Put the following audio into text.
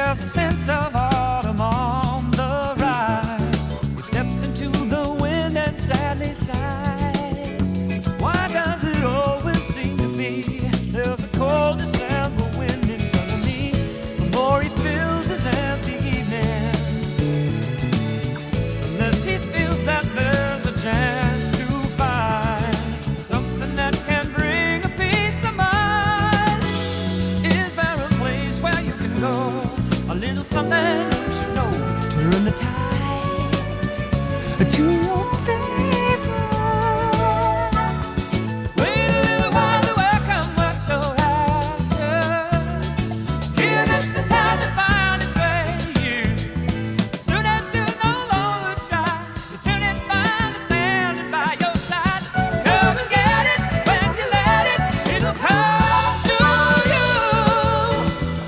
There's a sense of autumn on the rise. He steps into the wind and sadly sighs. Why does it always seem to be there's a cold December wind in front of me? The more he fills his empty evenings, the less he feels that there's a chance to find something that can bring a peace of mind. Is there a place where you can go? A little something, don't you know, turn the tide.